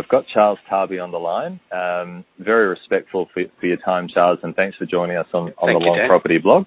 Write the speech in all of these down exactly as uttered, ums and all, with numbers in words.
we've got Charles Tarbey on the line. Um, very respectful for, for your time, Charles, and thanks for joining us on, on the you, Long Dan. Property blog.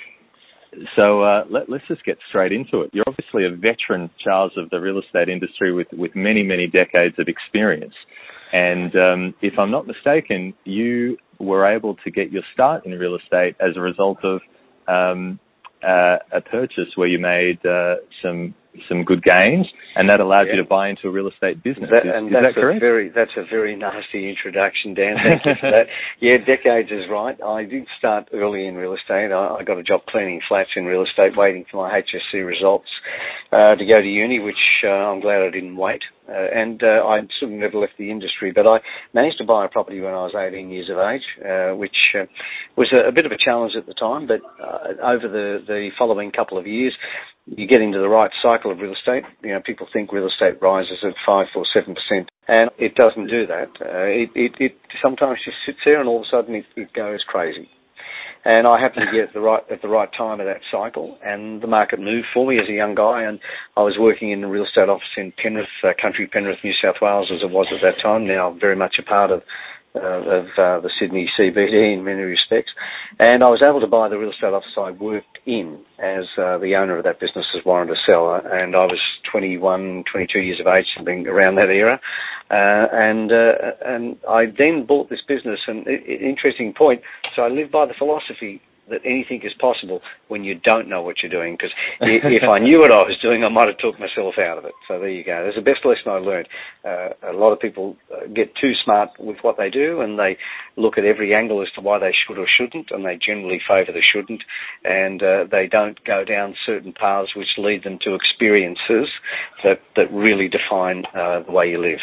So uh, let, let's just get straight into it. You're obviously a veteran, Charles, of the real estate industry with, with many, many decades of experience. And um, if I'm not mistaken, you were able to get your start in real estate as a result of um, uh, a purchase where you made uh, some some good gains, and that allowed yeah. you to buy into a real estate business. That, is and is that's that correct? A very, that's a very nasty introduction, Dan. Thank you for that. Yeah, decades is right. I did start early in real estate. I, I got a job cleaning flats in real estate, waiting for my H S C results uh, to go to uni, which uh, I'm glad I didn't wait. Uh, and uh, I sort of never left the industry, but I managed to buy a property when I was eighteen years of age, uh, which uh, was a, a bit of a challenge at the time, but uh, over the, the following couple of years, you get into the right cycle of real estate. You know, people think real estate rises at five or seven percent, and it doesn't do that. Uh, it, it, it sometimes just sits there, and all of a sudden it, it goes crazy. And I happened to get at the right at the right time of that cycle, and the market moved for me as a young guy. And I was working in a real estate office in Penrith, uh, country Penrith, New South Wales, as it was at that time. Now very much a part of uh, of uh, the Sydney C B D in many respects. And I was able to buy the real estate office I worked in as uh, the owner of that business as Warren Seller. And I was twenty-one, twenty-two years of age, something around that era. Uh, and uh, and I then bought this business, and it, it, interesting point, so I live by the philosophy that anything is possible when you don't know what you're doing, because if I knew what I was doing, I might have talked myself out of it. So there you go. That's the best lesson I learned. Uh, a lot of people get too smart with what they do, and they look at every angle as to why they should or shouldn't, and they generally favour the shouldn't, and uh, they don't go down certain paths which lead them to experiences that, that really define uh, the way you live.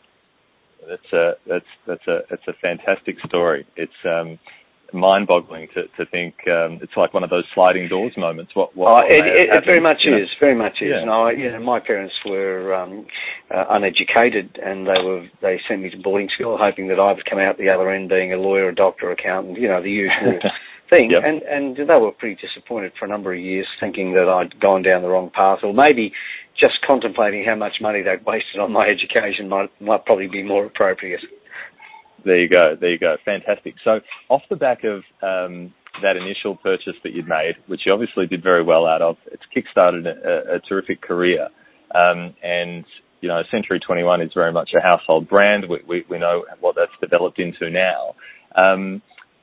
That's a that's that's a it's a fantastic story. It's um, mind-boggling to to think um, it's like one of those sliding doors moments. What, what, oh, what it, it, it very much you know? is, very much is. Yeah. No, you know, my parents were um, uh, uneducated, and they were they sent me to boarding school, hoping that I would come out the other end being a lawyer, a doctor, accountant, you know, the usual thing. Yep. And and they were pretty disappointed for a number of years, thinking that I'd gone down the wrong path, or maybe just contemplating how much money they'd wasted on my education might might probably be more appropriate. There you go. There you go. Fantastic. So off the back of um, that initial purchase that you'd made, which you obviously did very well out of, it's kickstarted a, a terrific career. Um, and, you know, Century twenty-one is very much a household brand. We, we, we know what that's developed into now. Um,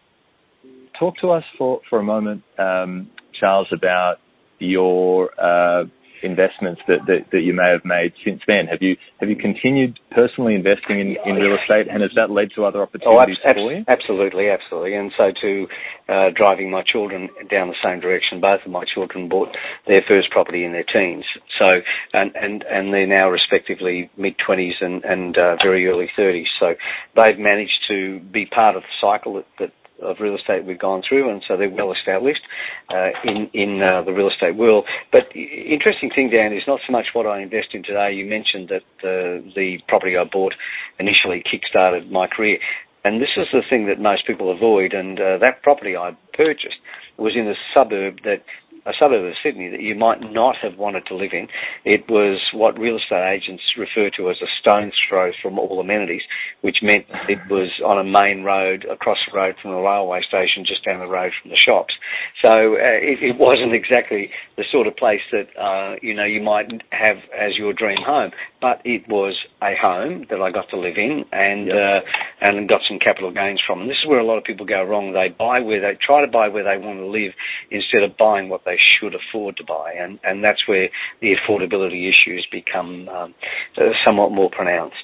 talk to us for, for a moment, um, Charles, about your uh, investments that, that, that you may have made since then. Have you have you continued personally investing in, in real estate, and has that led to other opportunities oh, ab- for you? Absolutely, absolutely. And so to uh, driving my children down the same direction, both of my children bought their first property in their teens. So and and, and they're now respectively mid-twenties and, and uh, very early thirties. So they've managed to be part of the cycle that, that of real estate we've gone through, and so they're well established uh, in in uh, the real estate world. But interesting thing, Dan, is not so much what I invest in today. You mentioned that the the property I bought initially kick-started my career, and this is the thing that most people avoid. And uh, that property I purchased was in a suburb that. a suburb of Sydney that you might not have wanted to live in. It was what real estate agents refer to as a stone's throw from all amenities, which meant it was on a main road, across the road from the railway station, just down the road from the shops. So uh, it, it wasn't exactly the sort of place that, uh, you know, you might have as your dream home, but it was a home that I got to live in and yep. uh, and got some capital gains from. And this is where a lot of people go wrong. They buy where they try to buy where they want to live instead of buying what they should afford to buy, and, and that's where the affordability issues become um, somewhat more pronounced.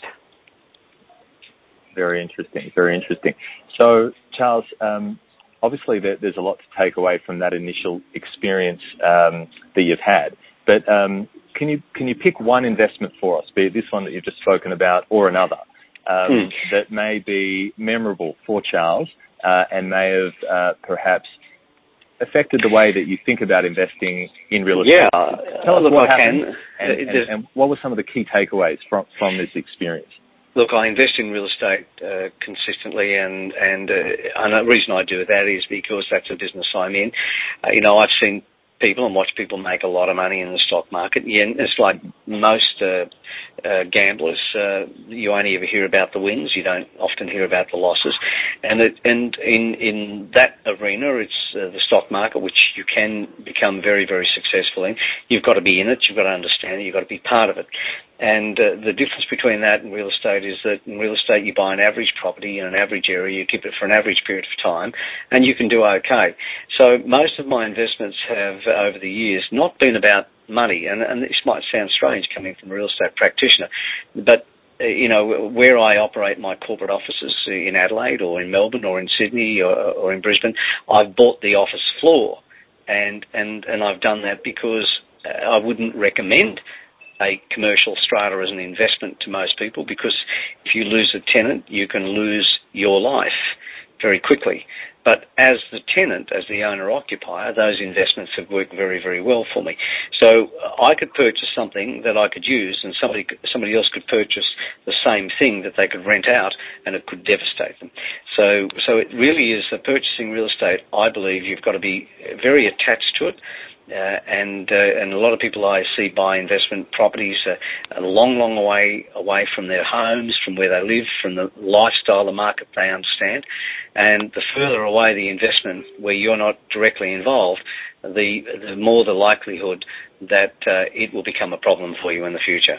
Very interesting, very interesting. So, Charles, um, obviously there, there's a lot to take away from that initial experience um, that you've had, but um, can you can you pick one investment for us, be it this one that you've just spoken about or another, um, hmm. that may be memorable for Charles uh, and may have uh, perhaps affected the way that you think about investing in real estate? Yeah, Tell us look, what I happened can. And, and, and what were some of the key takeaways from, from this experience? Look, I invest in real estate uh, consistently, and and, uh, and the reason I do that is because that's the business I'm in. Uh, you know, I've seen people and watch people make a lot of money in the stock market. Yeah, it's like most uh, uh, gamblers. Uh, you only ever hear about the wins. You don't often hear about the losses. And it, and in in that arena, it's uh, the stock market, which you can become very, very successful in. You've got to be in it. You've got to understand it. You've got to be part of it. And uh, the difference between that and real estate is that in real estate you buy an average property in an average area, you keep it for an average period of time, and you can do okay. So most of my investments have, uh, over the years, not been about money, and, and this might sound strange coming from a real estate practitioner, but uh, you know, where I operate my corporate offices in Adelaide or in Melbourne or in Sydney or, or in Brisbane, I've bought the office floor, and, and, and I've done that because I wouldn't recommend a commercial strata as an investment to most people, because if you lose a tenant, you can lose your life very quickly. But as the tenant, as the owner-occupier, those investments have worked very, very well for me. So I could purchase something that I could use, and somebody somebody else could purchase the same thing that they could rent out, and it could devastate them. So, so it really is, uh, purchasing real estate, I believe you've got to be very attached to it. Uh, and uh, and a lot of people I see buy investment properties uh, a long, long way away from their homes, from where they live, from the lifestyle, the market they understand. And the further away the investment, where you're not directly involved, the, the more the likelihood that uh, it will become a problem for you in the future.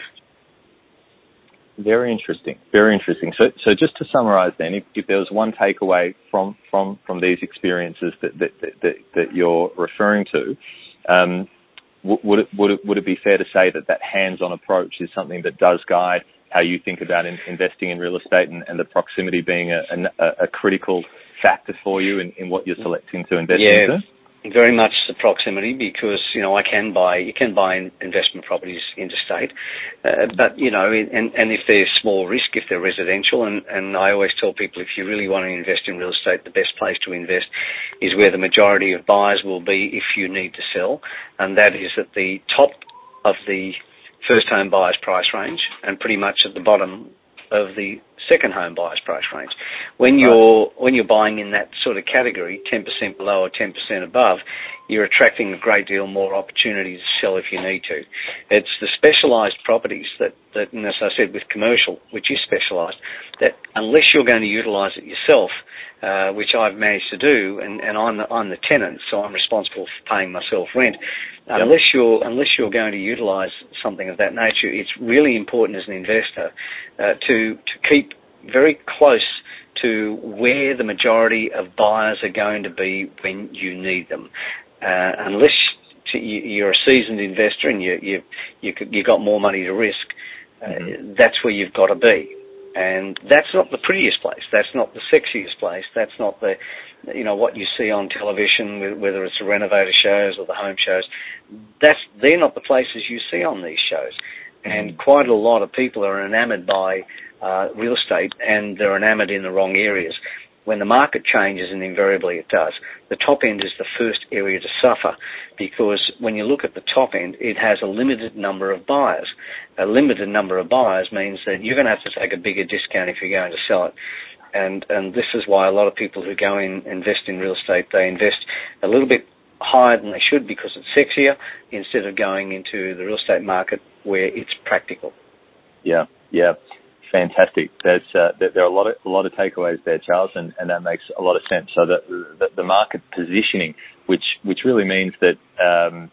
Very interesting. Very interesting. So, so just to summarise, then, if, if there was one takeaway from from, from these experiences that that, that that you're referring to, um, would it would it would it be fair to say that that hands-on approach is something that does guide how you think about in, investing in real estate, and, and the proximity being a, a, a critical factor for you in, in what you're selecting to invest yeah. into? Very much the proximity, because, you know, I can buy, you can buy investment properties interstate, uh, but, you know, and, and if they're small risk, if they're residential, and, and I always tell people, if you really want to invest in real estate, the best place to invest is where the majority of buyers will be if you need to sell, and that is at the top of the first home buyer's price range and pretty much at the bottom of the second home buyer's price range. When you're right. when you're buying in that sort of category, ten percent below or ten percent above, you're attracting a great deal more opportunity to sell if you need to. It's the specialised properties that, that, and as I said, with commercial, which is specialised, that unless you're going to utilise it yourself, uh, which I've managed to do, and, and I'm the, I'm the tenant, so I'm responsible for paying myself rent. Yep. Unless you're unless you're going to utilise something of that nature, it's really important as an investor uh, to to keep very close to where the majority of buyers are going to be when you need them. Uh, unless to, you, you're a seasoned investor and you you you you got more money to risk, uh, mm-hmm. that's where you've got to be. And that's not the prettiest place. That's not the sexiest place. That's not the, you know, what you see on television, whether it's the renovator shows or the home shows. That's they're not the places you see on these shows. And quite a lot of people are enamoured by uh, real estate, and they're enamoured in the wrong areas. When the market changes, and invariably it does, the top end is the first area to suffer, because when you look at the top end, it has a limited number of buyers. A limited number of buyers means that you're going to have to take a bigger discount if you're going to sell it. And and this is why a lot of people who go and invest in real estate, they invest a little bit higher than they should because it's sexier, instead of going into the real estate market where it's practical. Yeah, yeah. Fantastic. There's, uh, there are a lot of a lot of takeaways there, Charles, and, and that makes a lot of sense. So the, the, the market positioning, which which really means that um,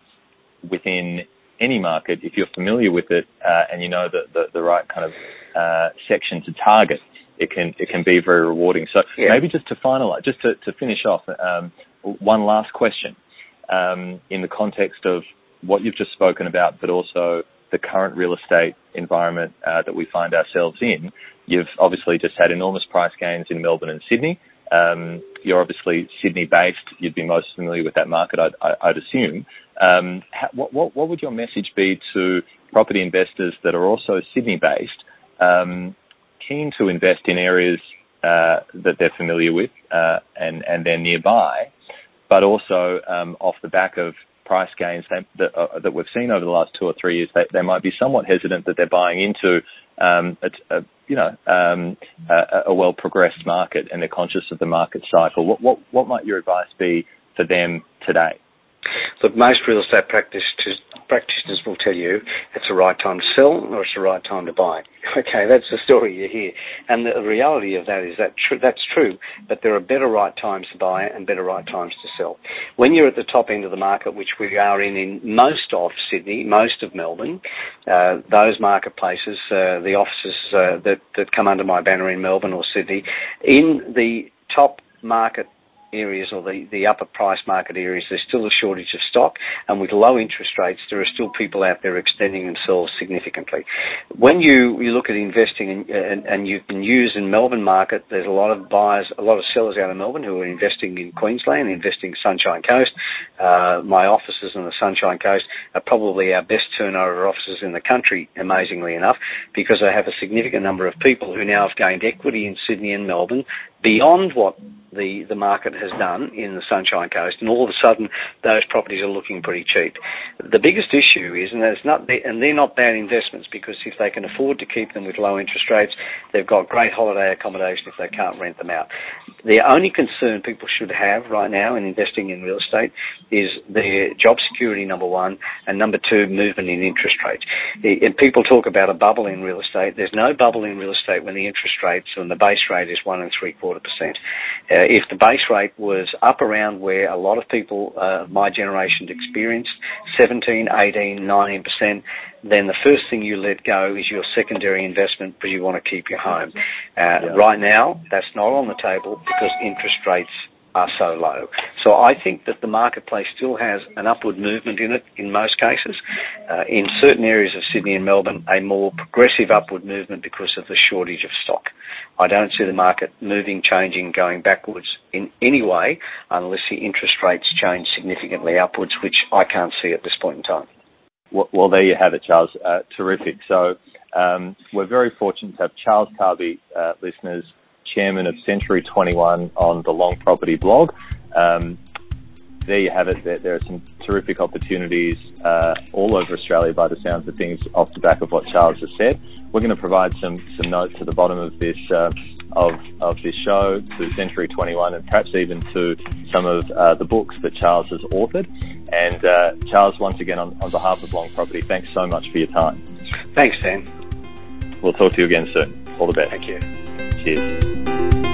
within any market, if you're familiar with it uh, and you know the, the, the right kind of uh, section to target, it can it can be very rewarding. So yeah. Maybe just to finalize, just to, to finish off, um, one last question um, in the context of what you've just spoken about, but also the current real estate environment uh, that we find ourselves in. You've obviously just had enormous price gains in Melbourne and Sydney. Um, you're obviously Sydney-based. You'd be most familiar with that market, I'd, I'd assume. Um, what, what, what would your message be to property investors that are also Sydney-based, um, keen to invest in areas uh, that they're familiar with uh, and, and they're nearby, but also um, off the back of price gains that, that, uh, that we've seen over the last two or three years, they, they might be somewhat hesitant that they're buying into um, a, a, you know, um, a, a well-progressed market, and they're conscious of the market cycle. What, what, what might your advice be for them today? Look, most real estate practitioners practitioners will tell you it's the right time to sell or it's the right time to buy. Okay, that's the story you hear. And the reality of that is that tr- that's true, but there are better right times to buy and better right times to sell. When you're at the top end of the market, which we are in in most of Sydney, most of Melbourne, uh, those marketplaces, uh, the offices uh, that, that come under my banner in Melbourne or Sydney, in the top market areas or the, the upper price market areas, there's still a shortage of stock, and with low interest rates, there are still people out there extending themselves significantly. When you, you look at investing in, and, and you can use in Melbourne market, there's a lot of buyers, a lot of sellers out of Melbourne who are investing in Queensland, investing in Sunshine Coast. Uh, my offices on the Sunshine Coast are probably our best turnover offices in the country, amazingly enough, because they have a significant number of people who now have gained equity in Sydney and Melbourne beyond what the, the market has done in the Sunshine Coast, and all of a sudden those properties are looking pretty cheap. The biggest issue is, and it's not, and they're not bad investments, because if they can afford to keep them with low interest rates, they've got great holiday accommodation if they can't rent them out. The only concern people should have right now in investing in real estate is their job security, number one, and number two, movement in interest rates. And people talk about a bubble in real estate. There's no bubble in real estate when the interest rates and the base rate is one and three quarter percent. Uh, if the base rate was up around where a lot of people uh, my generation experienced, seventeen, eighteen, nineteen percent, then the first thing you let go is your secondary investment, because you want to keep your home. Uh, yeah. Right now, that's not on the table because interest rates are so low. So I think that the marketplace still has an upward movement in it in most cases. Uh, in certain areas of Sydney and Melbourne, a more progressive upward movement because of the shortage of stock. I don't see the market moving, changing, going backwards in any way unless the interest rates change significantly upwards, which I can't see at this point in time. Well, well there you have it, Charles. Uh, terrific. So um, we're very fortunate to have Charles Carby, uh, listeners, Chairman of Century twenty-one on the Long Property blog. Um, there you have it. There, there are some terrific opportunities uh, all over Australia by the sounds of things off the back of what Charles has said. We're going to provide some, some notes at the bottom of this uh, of of this show to Century twenty-one, and perhaps even to some of uh, the books that Charles has authored. And uh, Charles, once again, on, on behalf of Long Property, thanks so much for your time. Thanks, Dan. We'll talk to you again soon. All the best. Thank you. Cheers.